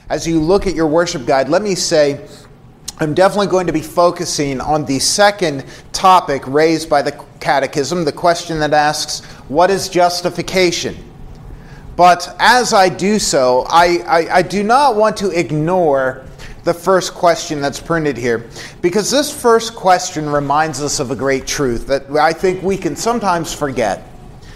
as you look at your worship guide, let me say I'm definitely going to be focusing on the second topic raised by the Catechism, the question that asks, what is justification? But as I do so, I do not want to ignore the first question that's printed here, because this first question reminds us of a great truth that I think we can sometimes forget.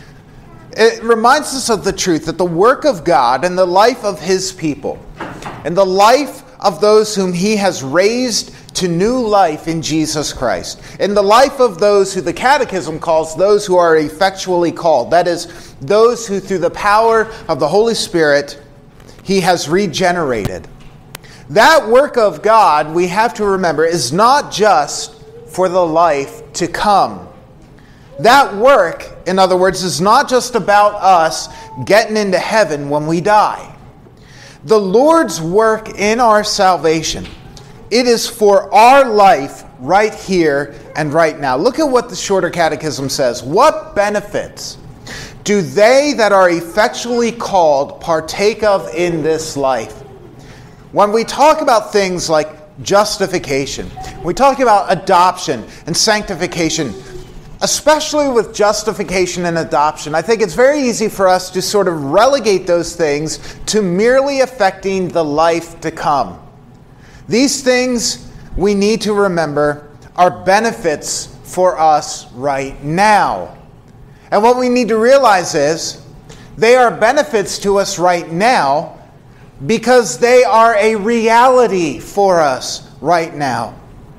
It reminds us of the truth that the work of God and the life of His people and the life of those whom He has raised to new life in Jesus Christ, in the life of those who the Catechism calls those who are effectually called, that is, those who through the power of the Holy Spirit He has regenerated. That work of God, we have to remember, is not just for the life to come. That work, in other words, is not just about us getting into heaven when we die. The Lord's work in our salvation, it is for our life right here and right now. Look at what the Shorter Catechism says. What benefits do they that are effectually called partake of in this life? When we talk about things like justification, we talk about adoption and sanctification, especially with justification and adoption, I think it's very easy for us to sort of relegate those things to merely affecting the life to come. These things, we need to remember, are benefits for us right now. And what we need to realize is they are benefits to us right now because they are a reality for us right now.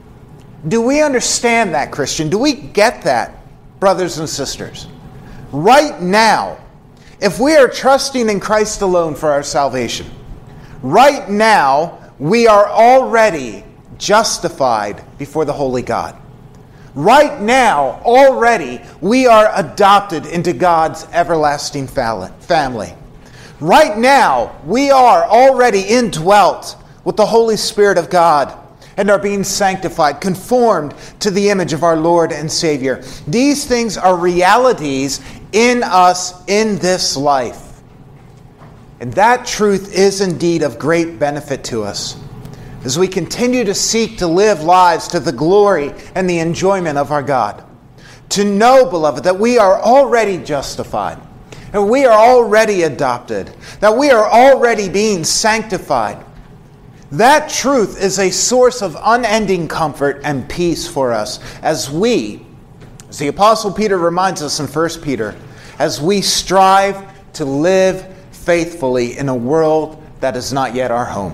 Do we understand that, Christian? Do we get that, brothers and sisters? Right now, if we are trusting in Christ alone for our salvation, right now, we are already justified before the Holy God. Right now, already, we are adopted into God's everlasting family. Right now, we are already indwelt with the Holy Spirit of God and are being sanctified, conformed to the image of our Lord and Savior. These things are realities in us in this life. And that truth is indeed of great benefit to us as we continue to seek to live lives to the glory and the enjoyment of our God. To know, beloved, that we are already justified, and we are already adopted, that we are already being sanctified. That truth is a source of unending comfort and peace for us as the Apostle Peter reminds us in 1 Peter, as we strive to live faithfully in a world that is not yet our home.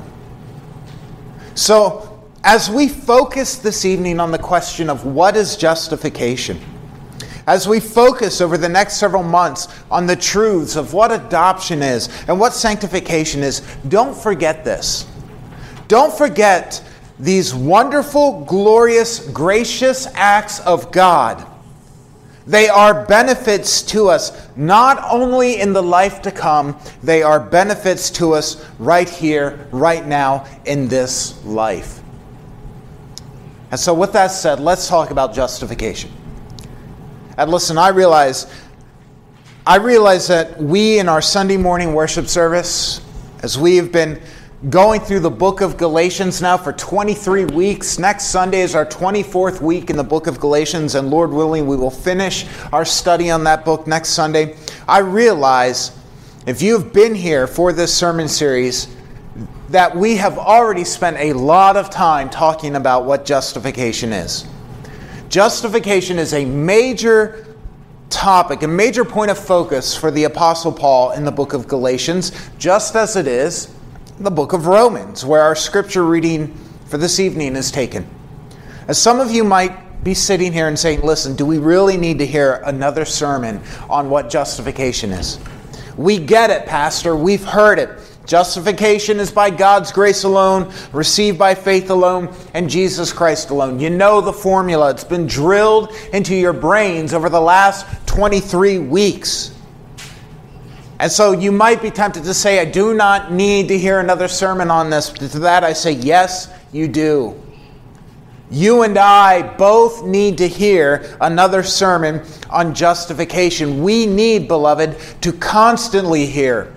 So, as we focus this evening on the question of what is justification, as we focus over the next several months on the truths of what adoption is and what sanctification is, don't forget this. Don't forget these wonderful, glorious, gracious acts of God. They are benefits to us, not only in the life to come, they are benefits to us right here, right now, in this life. And so with that said, let's talk about justification. And listen, I realize that we in our Sunday morning worship service, as we have been going through the book of Galatians now for 23 weeks. Next Sunday is our 24th week in the book of Galatians, and Lord willing, we will finish our study on that book next Sunday. I realize, if you've been here for this sermon series, that we have already spent a lot of time talking about what justification is. Justification is a major topic, a major point of focus for the Apostle Paul in the book of Galatians, just as it is the book of Romans, where our scripture reading for this evening is taken. As some of you might be sitting here and saying, listen, do we really need to hear another sermon on what justification is? We get it, Pastor. We've heard it. Justification is by God's grace alone, received by faith alone, and Jesus Christ alone. You know the formula. It's been drilled into your brains over the last 23 weeks. And so you might be tempted to say, I do not need to hear another sermon on this. To that I say, yes, you do. You and I both need to hear another sermon on justification. We need, beloved, to constantly hear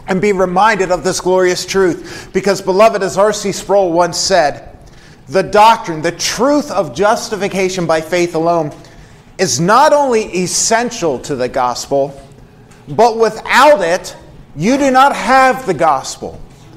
and be reminded of this glorious truth. Because, beloved, as R.C. Sproul once said, the doctrine, the truth of justification by faith alone is not only essential to the gospel, but without it, you do not have the gospel.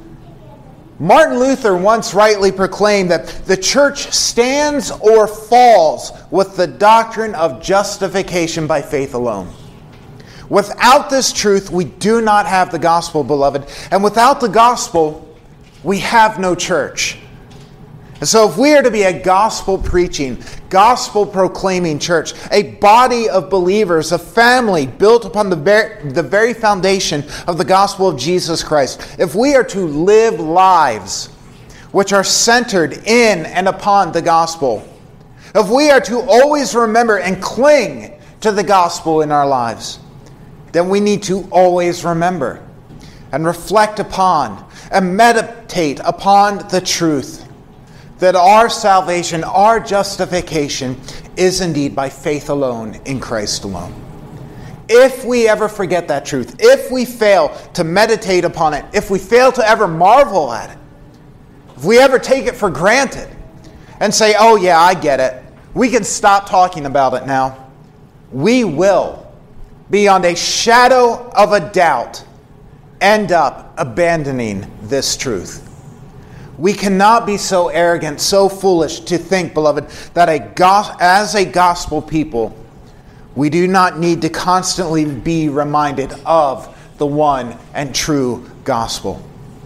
Martin Luther once rightly proclaimed that the church stands or falls with the doctrine of justification by faith alone. Without this truth, we do not have the gospel, beloved. And without the gospel, we have no church. And so if we are to be a gospel-preaching, gospel-proclaiming church, a body of believers, a family built upon the very foundation of the gospel of Jesus Christ, if we are to live lives which are centered in and upon the gospel, if we are to always remember and cling to the gospel in our lives, then we need to always remember and reflect upon and meditate upon the truth that our salvation, our justification is indeed by faith alone in Christ alone. If we ever forget that truth, if we fail to meditate upon it, if we fail to ever marvel at it, if we ever take it for granted and say, oh yeah, I get it, we can stop talking about it now, we will, beyond a shadow of a doubt, end up abandoning this truth. We cannot be so arrogant, so foolish to think, beloved, that as a gospel people, we do not need to constantly be reminded of the one and true gospel.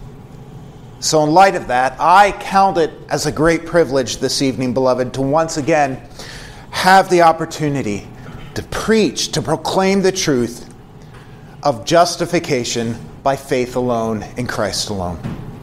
So in light of that, I count it as a great privilege this evening, beloved, to once again have the opportunity to preach, to proclaim the truth of justification by faith alone in Christ alone.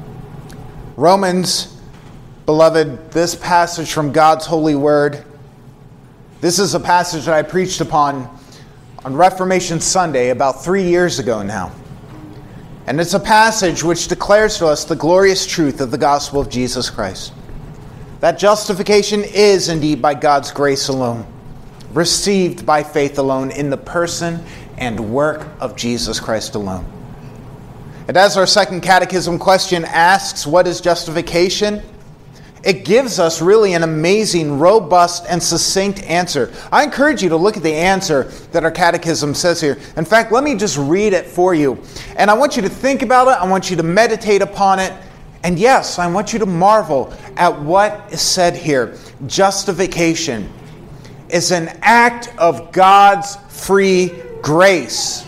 Romans, beloved, this passage from God's holy word, this is a passage that I preached upon on Reformation Sunday about 3 years ago now. And it's a passage which declares to us the glorious truth of the gospel of Jesus Christ. That justification is indeed by God's grace alone, received by faith alone in the person and work of Jesus Christ alone. And as our second catechism question asks, what is justification? It gives us really an amazing, robust, and succinct answer. I encourage you to look at the answer that our catechism says here. In fact, let me just read it for you. And I want you to think about it. I want you to meditate upon it. And yes, I want you to marvel at what is said here. Justification is an act of God's free grace,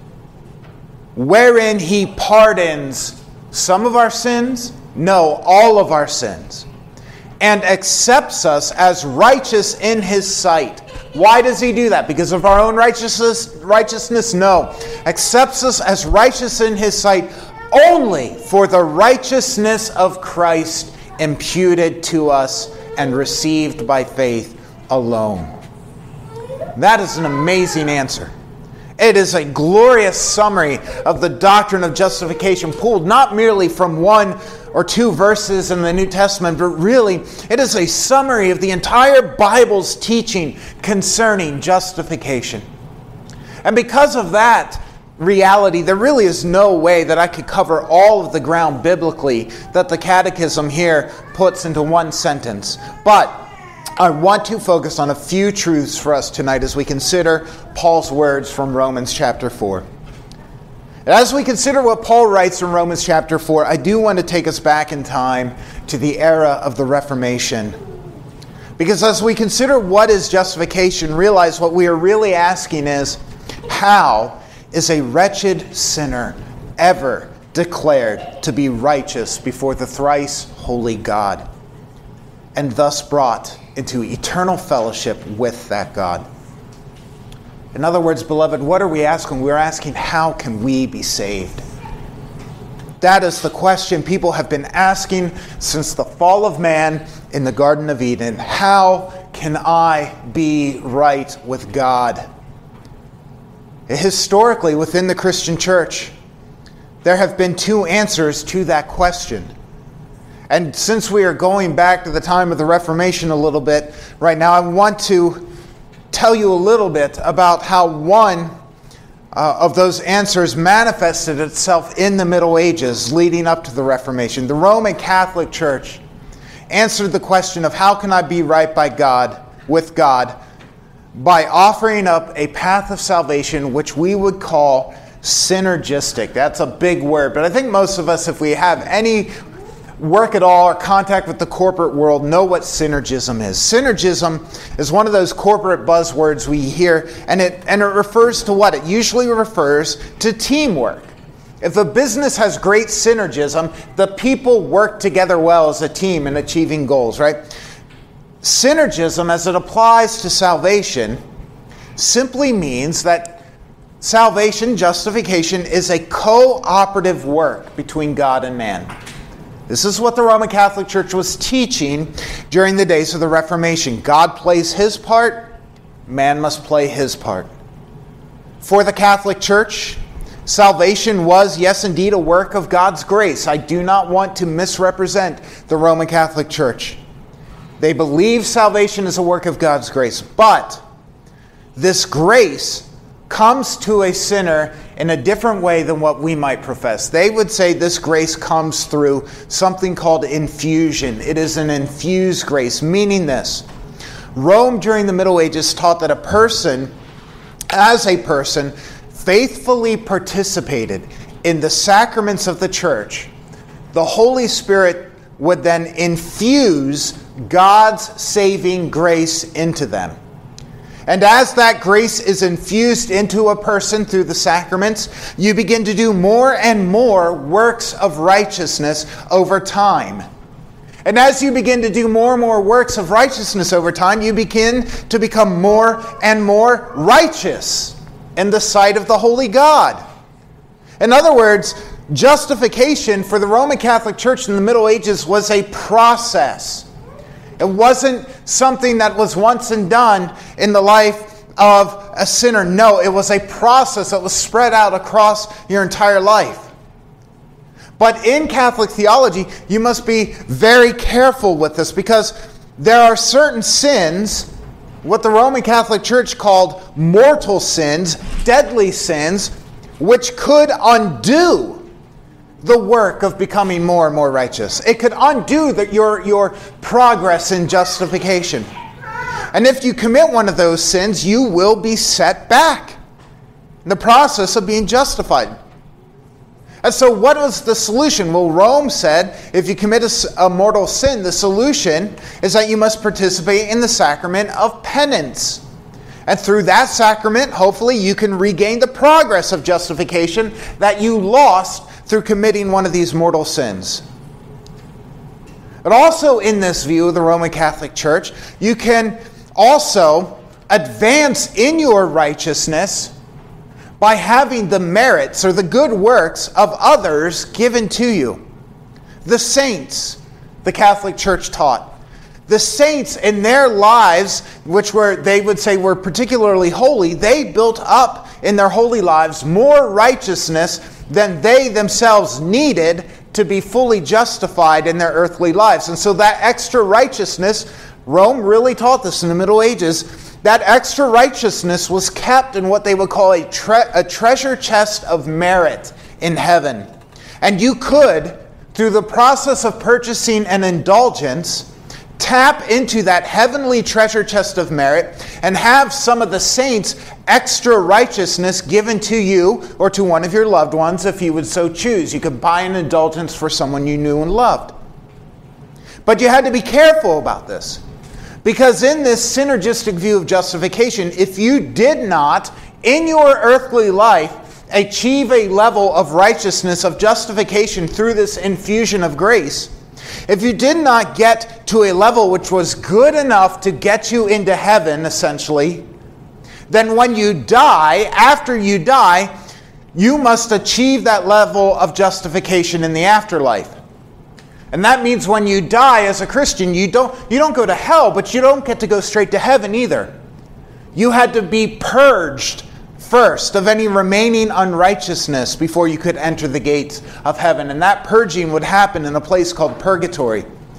wherein He pardons some of our sins, no, all of our sins, and accepts us as righteous in His sight. Why does He do that? Because of our own righteousness? No. Accepts us as righteous in His sight only for the righteousness of Christ imputed to us and received by faith alone. That is an amazing answer. It is a glorious summary of the doctrine of justification, pulled not merely from one or two verses in the New Testament, but really it is a summary of the entire Bible's teaching concerning justification. And because of that reality, there really is no way that I could cover all of the ground biblically that the Catechism here puts into one sentence. But I want to focus on a few truths for us tonight as we consider Paul's words from Romans chapter 4. As we consider what Paul writes in Romans chapter 4, I do want to take us back in time to the era of the Reformation. Because as we consider what is justification, realize what we are really asking is, how is a wretched sinner ever declared to be righteous before the thrice holy God, and thus brought into eternal fellowship with that God? In other words, beloved, what are we asking? We're asking, how can we be saved? That is the question people have been asking since the fall of man in the Garden of Eden. How can I be right with God? Historically, within the Christian church, there have been two answers to that question. And since we are going back to the time of the Reformation a little bit right now, I want to tell you a little bit about how one of those answers manifested itself in the Middle Ages leading up to the Reformation. The Roman Catholic Church answered the question of how can I be right by God, with God, by offering up a path of salvation which we would call synergistic. That's a big word, but I think most of us, if we have any work at all or contact with the corporate world, know what synergism is. Synergism is one of those corporate buzzwords we hear, and it refers to what? It usually refers to teamwork. If a business has great synergism, the people work together well as a team in achieving goals, right? Synergism, as it applies to salvation, simply means that salvation, justification, is a cooperative work between God and man. This is what the Roman Catholic Church was teaching during the days of the Reformation. God plays his part, man must play his part. For the Catholic Church, salvation was, yes, indeed, a work of God's grace. I do not want to misrepresent the Roman Catholic Church. They believe salvation is a work of God's grace, but this grace comes to a sinner in a different way than what we might profess. They would say this grace comes through something called infusion. It is an infused grace, meaning this. Rome during the Middle Ages taught that a person, as a person, faithfully participated in the sacraments of the church. The Holy Spirit would then infuse God's saving grace into them. And as that grace is infused into a person through the sacraments, you begin to do more and more works of righteousness over time. And as you begin to do more and more works of righteousness over time, you begin to become more and more righteous in the sight of the holy God. In other words, justification for the Roman Catholic Church in the Middle Ages was a process. It wasn't something that was once and done in the life of a sinner. No, it was a process that was spread out across your entire life. But in Catholic theology, you must be very careful with this because there are certain sins, what the Roman Catholic Church called mortal sins, deadly sins, which could undo the work of becoming more and more righteous. It could undo your progress in justification. And if you commit one of those sins, you will be set back in the process of being justified. And so what was the solution? Well, Rome said if you commit a mortal sin, the solution is that you must participate in the sacrament of penance. And through that sacrament, hopefully, you can regain the progress of justification that you lost through committing one of these mortal sins. But also in this view of the Roman Catholic Church, you can also advance in your righteousness by having the merits or the good works of others given to you. The saints, the Catholic Church taught. The saints in their lives, which they would say were particularly holy, they built up in their holy lives more righteousness than they themselves needed to be fully justified in their earthly lives. And so that extra righteousness, Rome really taught this in the Middle Ages, that extra righteousness was kept in what they would call a treasure chest of merit in heaven. And you could, through the process of purchasing an indulgence, tap into that heavenly treasure chest of merit and have some of the saints' extra righteousness given to you or to one of your loved ones if you would so choose. You could buy an indulgence for someone you knew and loved. But you had to be careful about this. Because in this synergistic view of justification, if you did not, in your earthly life, achieve a level of righteousness, of justification through this infusion of grace, if you did not get to a level which was good enough to get you into heaven, essentially, then when you die, after you die, you must achieve that level of justification in the afterlife. And that means when you die as a Christian, you don't go to hell, but you don't get to go straight to heaven either. You had to be purged first of any remaining unrighteousness before you could enter the gates of heaven. And that purging would happen in a place called purgatory.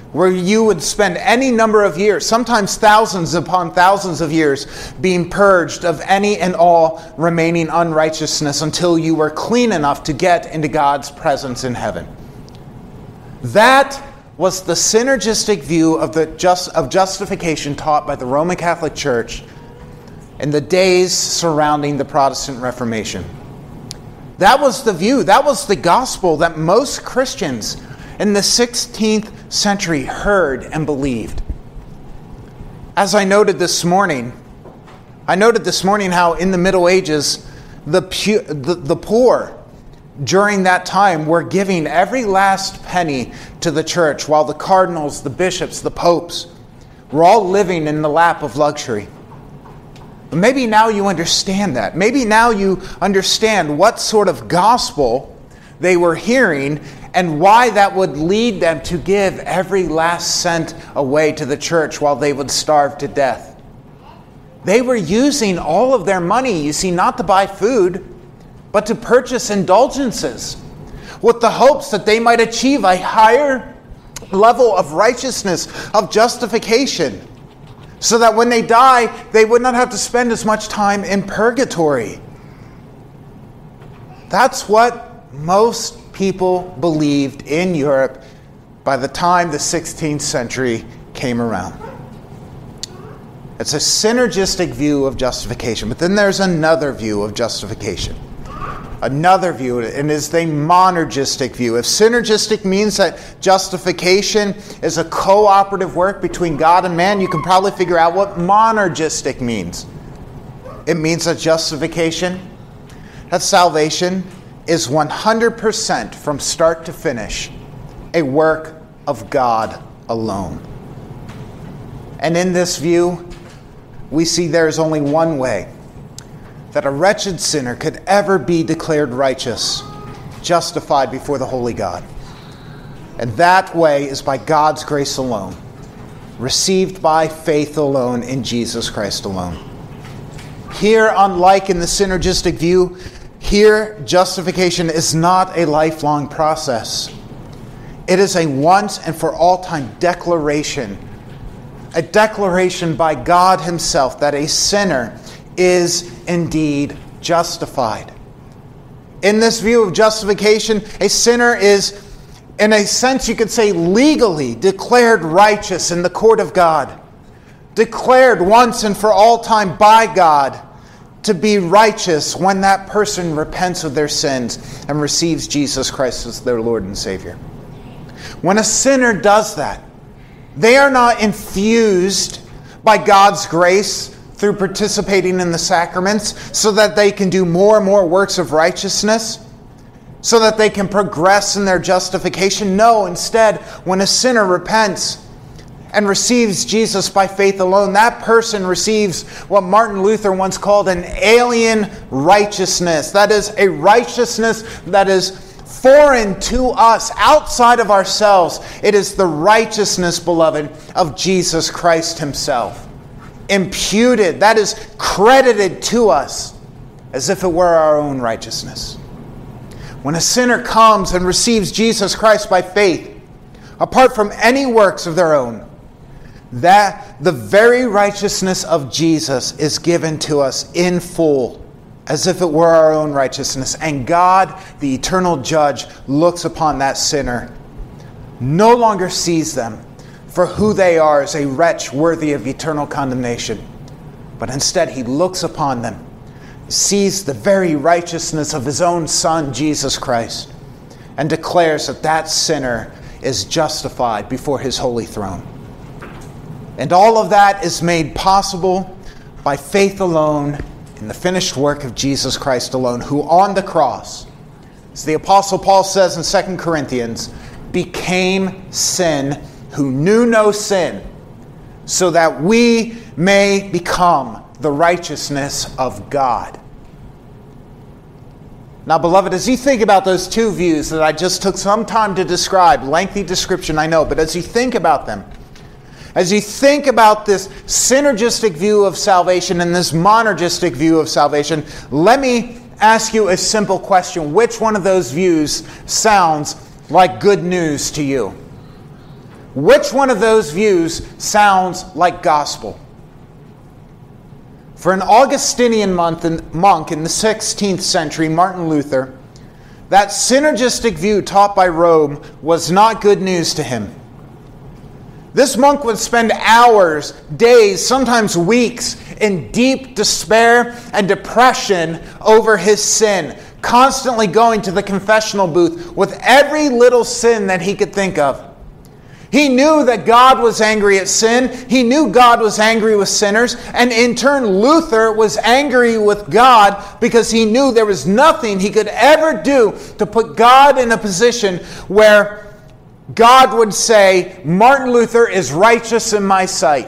where you would spend any number of years, sometimes thousands upon thousands of years, being purged of any and all remaining unrighteousness until you were clean enough to get into God's presence in heaven. That was the synergistic view of justification taught by the Roman Catholic Church in the days surrounding the Protestant Reformation. That was the view, that was the gospel that most Christians in the 16th century heard and believed. As I noted this morning how in the Middle Ages, the poor during that time were giving every last penny to the church, while the cardinals, the bishops, the popes were all living in the lap of luxury. But maybe now you understand that. Maybe now you understand what sort of gospel they were hearing and why that would lead them to give every last cent away to the church while they would starve to death. They were using all of their money, you see, not to buy food, but to purchase indulgences with the hopes that they might achieve a higher level of righteousness, of justification, so that when they die, they would not have to spend as much time in purgatory. That's what most people believed in Europe by the time the 16th century came around. It's a synergistic view of justification, but then there's another view of justification. Another view, and is the monergistic view. If synergistic means that justification is a cooperative work between God and man, you can probably figure out what monergistic means. It means that justification, that salvation, is 100% from start to finish a work of God alone. And in this view, we see there is only one way that a wretched sinner could ever be declared righteous, justified before the holy God. And that way is by God's grace alone, received by faith alone in Jesus Christ alone. Here, unlike in the synergistic view, here justification is not a lifelong process. It is a once and for all time declaration, a declaration by God himself that a sinner is indeed justified. In this view of justification, a sinner is, in a sense you could say, legally declared righteous in the court of God, declared once and for all time by God to be righteous when that person repents of their sins and receives Jesus Christ as their Lord and Savior. When a sinner does that, they are not infused by God's grace through participating in the sacraments so that they can do more and more works of righteousness, so that they can progress in their justification. No, instead, when a sinner repents and receives Jesus by faith alone, that person receives what Martin Luther once called an alien righteousness. That is a righteousness that is foreign to us, outside of ourselves. It is the righteousness, beloved, of Jesus Christ himself. Imputed, that is credited to us as if it were our own righteousness. When a sinner comes and receives Jesus Christ by faith, apart from any works of their own, that the very righteousness of Jesus is given to us in full, as if it were our own righteousness. And God, the eternal judge, looks upon that sinner, no longer sees them for who they are as a wretch worthy of eternal condemnation, but instead he looks upon them, sees the very righteousness of his own Son, Jesus Christ, and declares that that sinner is justified before his holy throne. And all of that is made possible by faith alone in the finished work of Jesus Christ alone, who on the cross, as the Apostle Paul says in 2 Corinthians, became sin, who knew no sin, so that we may become the righteousness of God. Now, beloved, as you think about those two views that I just took some time to describe, lengthy description, I know, but as you think about them, as you think about this synergistic view of salvation and this monergistic view of salvation, let me ask you a simple question. Which one of those views sounds like good news to you? Which one of those views sounds like gospel? For an Augustinian monk in the 16th century, Martin Luther, that synergistic view taught by Rome was not good news to him. This monk would spend hours, days, sometimes weeks in deep despair and depression over his sin, constantly going to the confessional booth with every little sin that he could think of. He knew that God was angry at sin. He knew God was angry with sinners. And in turn, Luther was angry with God because he knew there was nothing he could ever do to put God in a position where God would say, Martin Luther is righteous in my sight.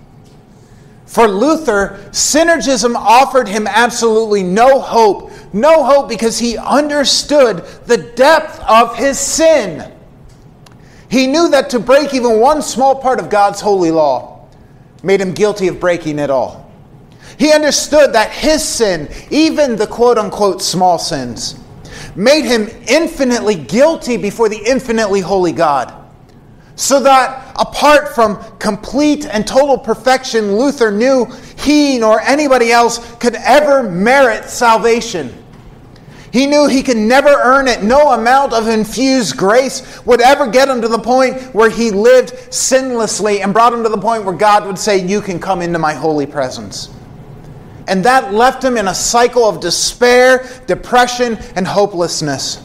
For Luther, synergism offered him absolutely no hope. No hope because he understood the depth of his sin. He knew that to break even one small part of God's holy law made him guilty of breaking it all. He understood that his sin, even the quote-unquote small sins, made him infinitely guilty before the infinitely holy God. So that apart from complete and total perfection, Luther knew he nor anybody else could ever merit salvation. He knew he could never earn it. No amount of infused grace would ever get him to the point where he lived sinlessly and brought him to the point where God would say, you can come into my holy presence. And that left him in a cycle of despair, depression, and hopelessness.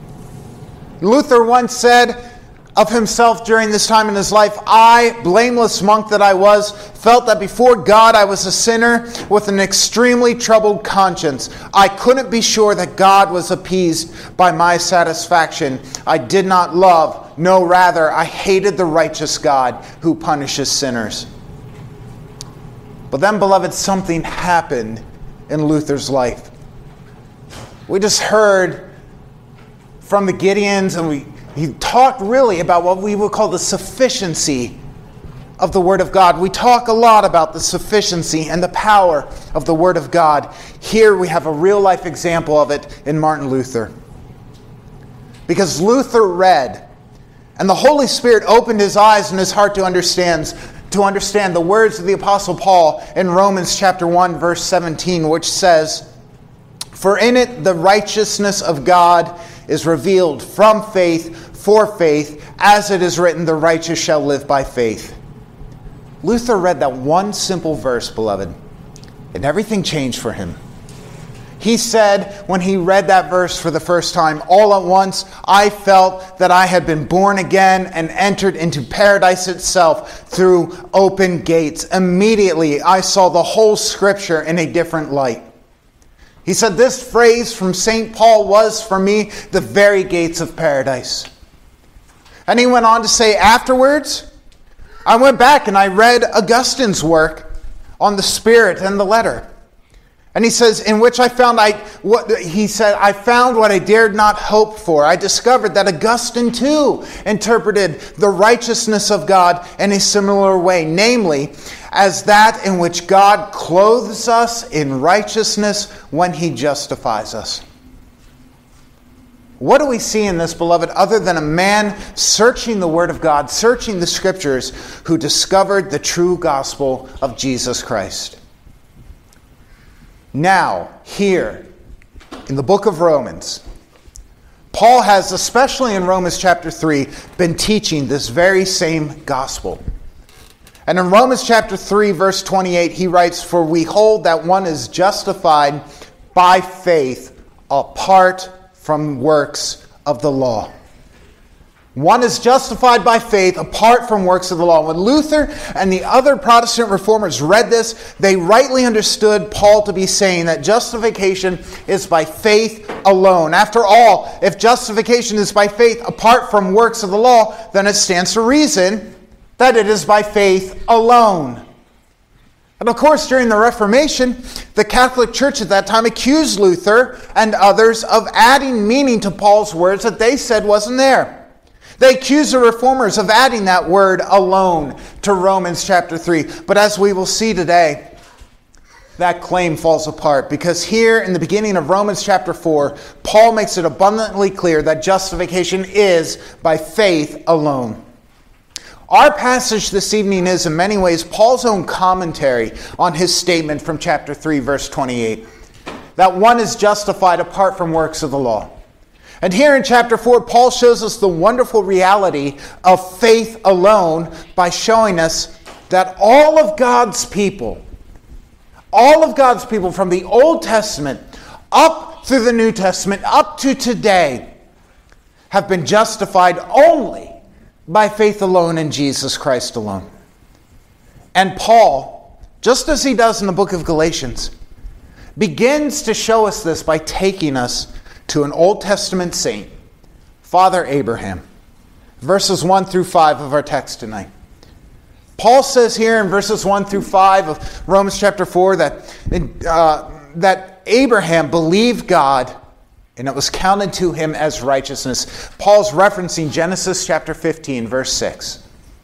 Luther once said of himself during this time in his life, I, blameless monk that I was, felt that before God I was a sinner with an extremely troubled conscience. I couldn't be sure that God was appeased by my satisfaction. I did not love, no, rather, I hated the righteous God who punishes sinners. But then, beloved, something happened in Luther's life. We just heard from the Gideons, and he talked really about what we would call the sufficiency of the Word of God. We talk a lot about the sufficiency and the power of the Word of God. Here we have a real-life example of it in Martin Luther. Because Luther read, and the Holy Spirit opened his eyes and his heart to understand the words of the Apostle Paul in Romans chapter 1, verse 17, which says, for in it the righteousness of God is revealed from faith for faith, as it is written, the righteous shall live by faith. Luther read that one simple verse, beloved, and everything changed for him. He said when he read that verse for the first time, all at once I felt that I had been born again and entered into paradise itself through open gates. Immediately I saw the whole Scripture in a different light. He said this phrase from St. Paul was for me the very gates of paradise. And he went on to say afterwards, I went back and I read Augustine's work on the Spirit and the letter. And he says, in which I found what I dared not hope for. I discovered that Augustine too interpreted the righteousness of God in a similar way, namely, as that in which God clothes us in righteousness when He justifies us. What do we see in this, beloved, other than a man searching the Word of God, searching the Scriptures, who discovered the true gospel of Jesus Christ? Now, here, in the book of Romans, Paul has, especially in Romans chapter 3, been teaching this very same gospel. And in Romans chapter 3, verse 28, he writes, for we hold that one is justified by faith apart from works of the law. One is justified by faith apart from works of the law. When Luther and the other Protestant reformers read this, they rightly understood Paul to be saying that justification is by faith alone. After all, if justification is by faith apart from works of the law, then it stands to reason that it is by faith alone. And of course, during the Reformation, the Catholic Church at that time accused Luther and others of adding meaning to Paul's words that they said wasn't there. They accused the reformers of adding that word alone to Romans chapter 3. But as we will see today, that claim falls apart, because here in the beginning of Romans chapter 4, Paul makes it abundantly clear that justification is by faith alone. Our passage this evening is, in many ways, Paul's own commentary on his statement from chapter 3, verse 28, that one is justified apart from works of the law. And here in chapter 4, Paul shows us the wonderful reality of faith alone by showing us that all of God's people from the Old Testament up through the New Testament, up to today, have been justified only by faith alone in Jesus Christ alone. And Paul, just as he does in the book of Galatians, begins to show us this by taking us to an Old Testament saint, Father Abraham. Verses 1 through 5 of our text tonight. Paul says here in verses 1 through 5 of Romans chapter 4 that Abraham believed God and it was counted to him as righteousness. Paul's referencing Genesis chapter 15, verse 6.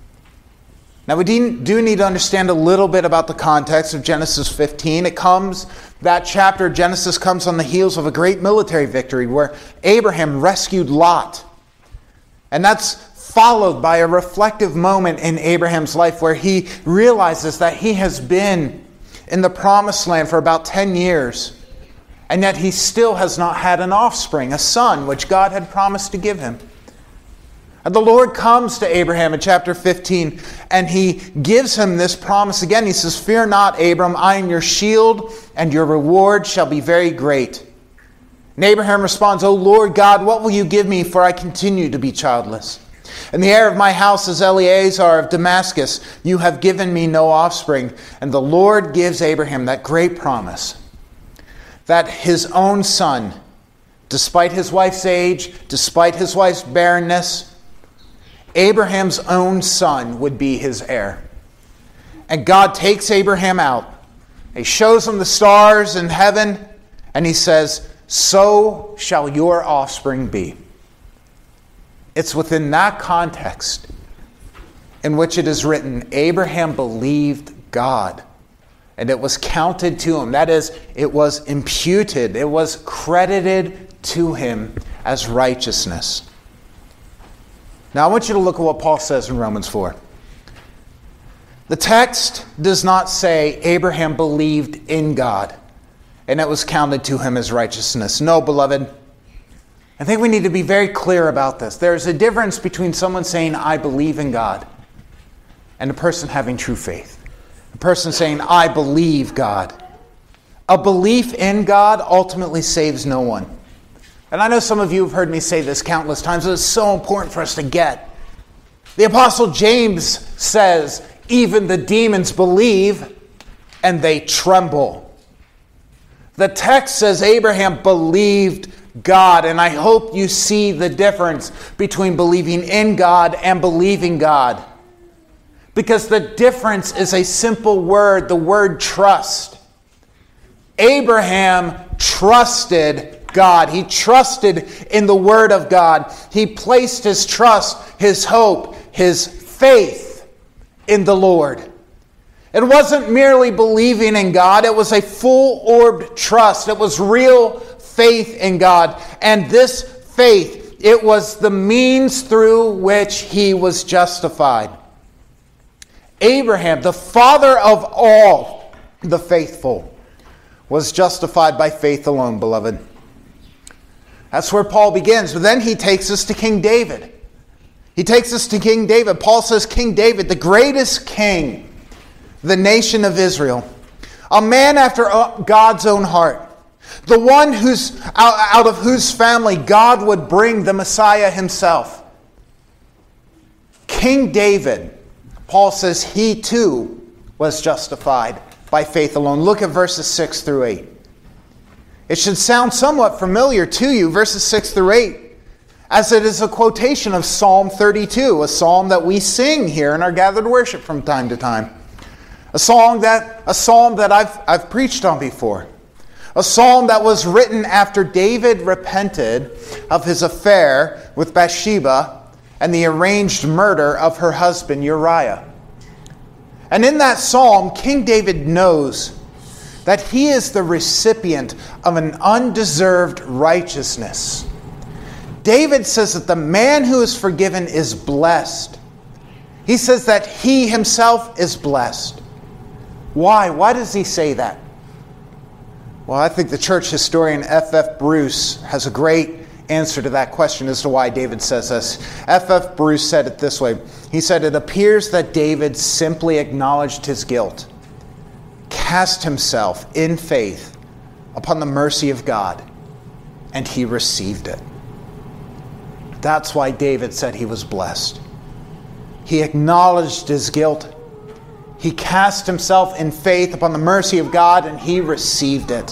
Now we do need to understand a little bit about the context of Genesis 15. That chapter, Genesis, comes on the heels of a great military victory where Abraham rescued Lot. And that's followed by a reflective moment in Abraham's life where he realizes that he has been in the promised land for about 10 years. And yet he still has not had an offspring, a son, which God had promised to give him. And the Lord comes to Abraham in chapter 15, and he gives him this promise again. He says, "Fear not, Abram, I am your shield, and your reward shall be very great." And Abraham responds, "O Lord God, what will you give me, for I continue to be childless? And the heir of my house is Eleazar of Damascus. You have given me no offspring." And the Lord gives Abraham that great promise that his own son, despite his wife's age, despite his wife's barrenness, Abraham's own son would be his heir. And God takes Abraham out. He shows him the stars in heaven, and he says, "So shall your offspring be." It's within that context in which it is written, Abraham believed God, and it was counted to him. That is, it was imputed, it was credited to him as righteousness. Now I want you to look at what Paul says in Romans 4. The text does not say Abraham believed in God and it was counted to him as righteousness. No, beloved. I think we need to be very clear about this. There's a difference between someone saying, "I believe in God," and a person having true faith. A person saying, "I believe God." A belief in God ultimately saves no one. And I know some of you have heard me say this countless times, but it's so important for us to get. The Apostle James says, "Even the demons believe, and they tremble." The text says Abraham believed God, and I hope you see the difference between believing in God and believing God. Because the difference is a simple word, the word trust. Abraham trusted God. He trusted in the Word of God. He placed his trust, his hope, his faith in the Lord. It wasn't merely believing in God. It was a full-orbed trust. It was real faith in God. And this faith, it was the means through which he was justified. Abraham, the father of all the faithful, was justified by faith alone, beloved. That's where Paul begins. But then he takes us to King David. He takes us to King David. Paul says, King David, the greatest king, the nation of Israel, a man after God's own heart, the one who's out of whose family God would bring the Messiah himself. King David, Paul says he too was justified by faith alone. Look at verses 6 through 8. It should sound somewhat familiar to you, verses 6 through 8, as it is a quotation of Psalm 32, a psalm that we sing here in our gathered worship from time to time. A psalm that I've preached on before. A psalm that was written after David repented of his affair with Bathsheba and the arranged murder of her husband Uriah. And in that psalm, King David knows that he is the recipient of an undeserved righteousness. David says that the man who is forgiven is blessed. He says that he himself is blessed. Why? Why does he say that? Well, I think the church historian F.F. Bruce has a great answer to that question as to why David says this. F.F. Bruce said it this way. He said, "It appears that David simply acknowledged his guilt, cast himself in faith upon the mercy of God, and he received it." That's why David said he was blessed. He acknowledged his guilt. He cast himself in faith upon the mercy of God, and he received it.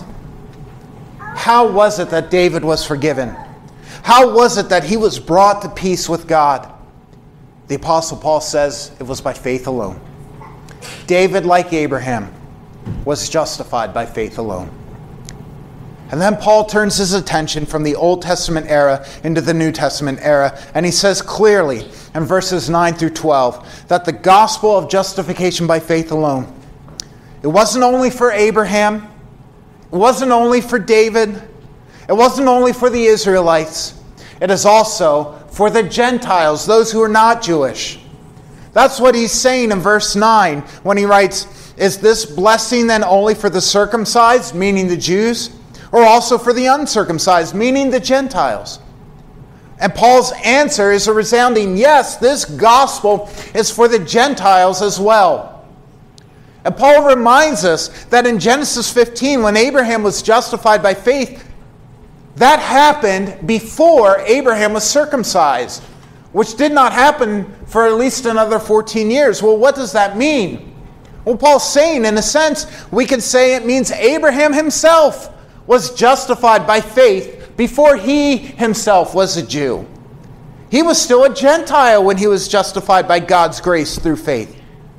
How was it that David was forgiven? How was it that he was brought to peace with God? The Apostle Paul says it was by faith alone. David, like Abraham, was justified by faith alone. And then Paul turns his attention from the Old Testament era into the New Testament era, and he says clearly in verses 9 through 12 that the gospel of justification by faith alone, it wasn't only for Abraham, it wasn't only for David, it wasn't only for the Israelites, it is also for the Gentiles, those who are not Jewish. That's what he's saying in verse 9 when he writes, "Is this blessing then only for the circumcised," meaning the Jews, "or also for the uncircumcised," meaning the Gentiles? And Paul's answer is a resounding yes, this gospel is for the Gentiles as well. And Paul reminds us that in Genesis 15, when Abraham was justified by faith, that happened before Abraham was circumcised, which did not happen for at least another 14 years. Well, what does that mean? Well, Paul's saying, in a sense, we could say it means Abraham himself was justified by faith before he himself was a Jew. He was still a Gentile when he was justified by God's grace through faith.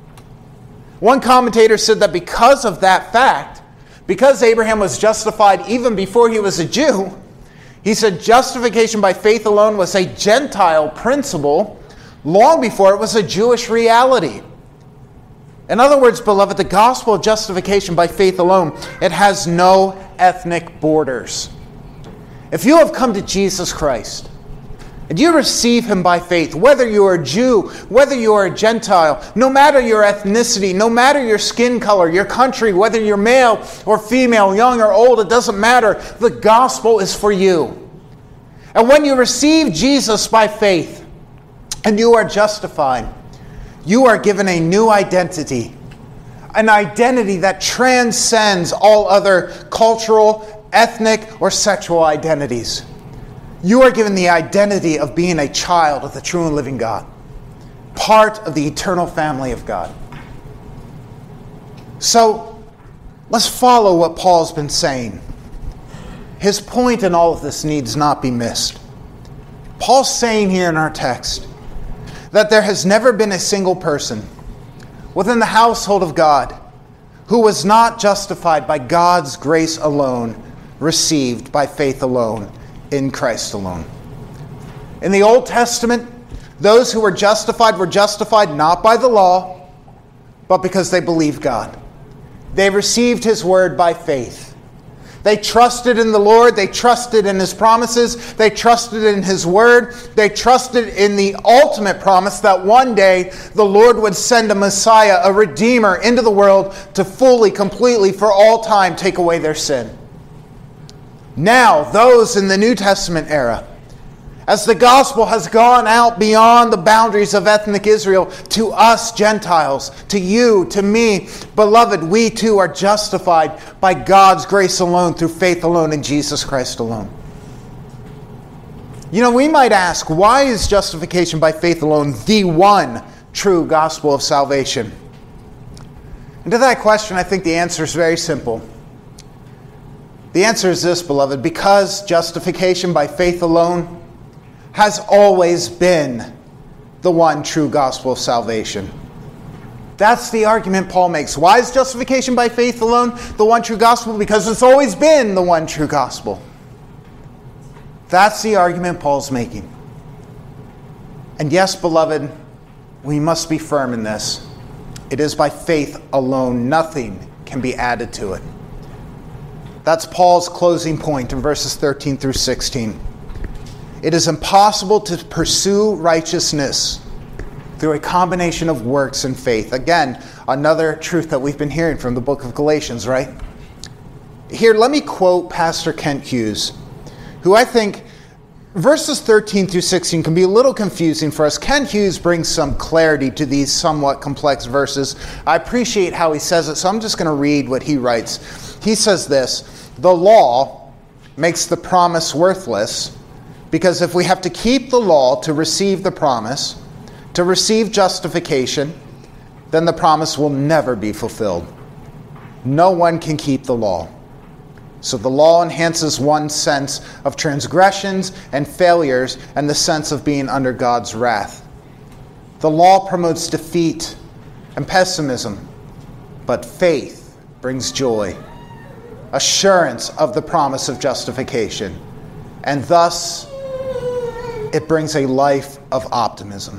One commentator said that because of that fact, because Abraham was justified even before he was a Jew, he said justification by faith alone was a Gentile principle long before it was a Jewish reality. In other words, beloved, the gospel of justification by faith alone, it has no ethnic borders. If you have come to Jesus Christ, and you receive him by faith, whether you are a Jew, whether you are a Gentile, no matter your ethnicity, no matter your skin color, your country, whether you're male or female, young or old, it doesn't matter. The gospel is for you. And when you receive Jesus by faith and you are justified, you are given a new identity, an identity that transcends all other cultural, ethnic, or sexual identities. You are given the identity of being a child of the true and living God, part of the eternal family of God. So, let's follow what Paul's been saying. His point in all of this needs not be missed. Paul's saying here in our text that there has never been a single person within the household of God who was not justified by God's grace alone, received by faith alone, in Christ alone. In the Old Testament, those who were justified not by the law, but because they believed God. They received his word by faith. They trusted in the Lord. They trusted in his promises. They trusted in his word. They trusted in the ultimate promise that one day the Lord would send a Messiah, a Redeemer, into the world to fully, completely, for all time take away their sin. Now, those in the New Testament era, as the gospel has gone out beyond the boundaries of ethnic Israel to us Gentiles, to you, to me, beloved, we too are justified by God's grace alone, through faith alone, in Jesus Christ alone. You know, we might ask, why is justification by faith alone the one true gospel of salvation? And to that question, I think the answer is very simple. The answer is this, beloved: because justification by faith alone has always been the one true gospel of salvation. That's the argument Paul makes. Why is justification by faith alone the one true gospel? Because it's always been the one true gospel. That's the argument Paul's making. And yes, beloved, we must be firm in this. It is by faith alone. Nothing can be added to it. That's Paul's closing point in verses 13 through 16. It is impossible to pursue righteousness through a combination of works and faith. Again, another truth that we've been hearing from the book of Galatians, right? Here, let me quote Pastor Kent Hughes, who I think verses 13 through 16 can be a little confusing for us. Kent Hughes brings some clarity to these somewhat complex verses. I appreciate how he says it, so I'm just going to read what he writes. He says this: the law makes the promise worthless, because if we have to keep the law to receive the promise, to receive justification, then the promise will never be fulfilled. No one can keep the law. So the law enhances one's sense of transgressions and failures and the sense of being under God's wrath. The law promotes defeat and pessimism, but faith brings joy, assurance of the promise of justification, and thus it brings a life of optimism.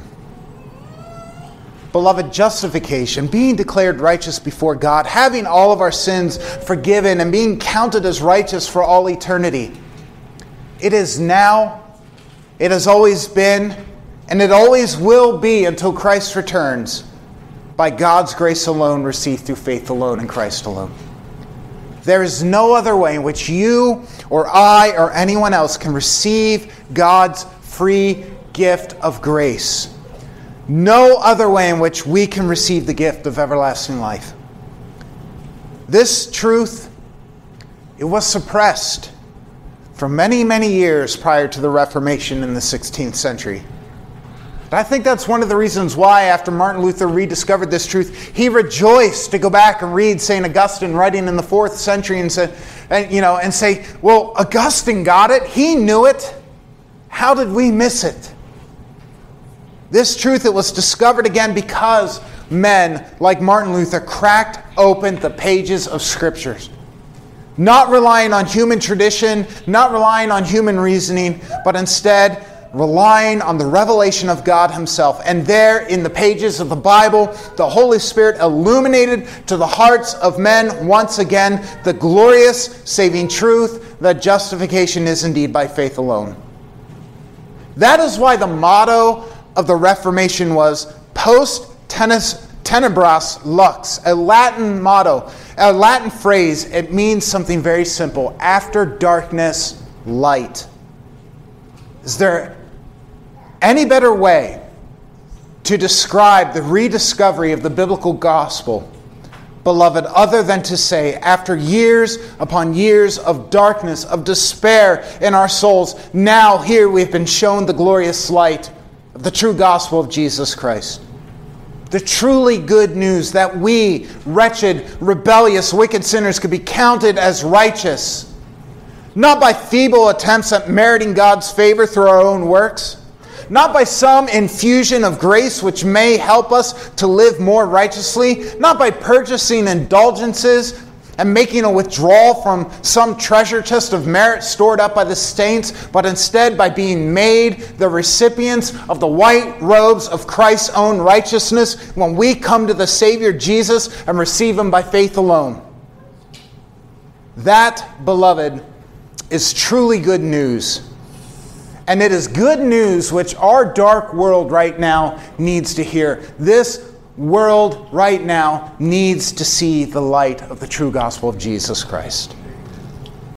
Beloved, justification, being declared righteous before God, having all of our sins forgiven and being counted as righteous for all eternity, it is now, it has always been, and it always will be until Christ returns, by God's grace alone, received through faith alone in Christ alone. There is no other way in which you or I or anyone else can receive God's free gift of grace. No other way in which we can receive the gift of everlasting life. This truth, it was suppressed for many, many years prior to the Reformation in the 16th century. But I think that's one of the reasons why, after Martin Luther rediscovered this truth, he rejoiced to go back and read St. Augustine writing in the 4th century and say, well, Augustine got it. He knew it. How did we miss it? This truth, it was discovered again because men like Martin Luther cracked open the pages of Scriptures. Not relying on human tradition, not relying on human reasoning, but instead relying on the revelation of God Himself. And there in the pages of the Bible, the Holy Spirit illuminated to the hearts of men once again the glorious saving truth that justification is indeed by faith alone. That is why the motto of the Reformation was post tenebras lux, a Latin motto, a Latin phrase. It means something very simple: after darkness, light. Is there any better way to describe the rediscovery of the biblical gospel, beloved, other than to say, after years upon years of darkness, of despair in our souls, now here we've been shown the glorious light of the true gospel of Jesus Christ. The truly good news that we, wretched, rebellious, wicked sinners, could be counted as righteous, not by feeble attempts at meriting God's favor through our own works, not by some infusion of grace which may help us to live more righteously, not by purchasing indulgences and making a withdrawal from some treasure chest of merit stored up by the saints, but instead by being made the recipients of the white robes of Christ's own righteousness when we come to the Savior Jesus and receive Him by faith alone. That, beloved, is truly good news. And it is good news which our dark world right now needs to hear. This world right now needs to see the light of the true gospel of Jesus Christ.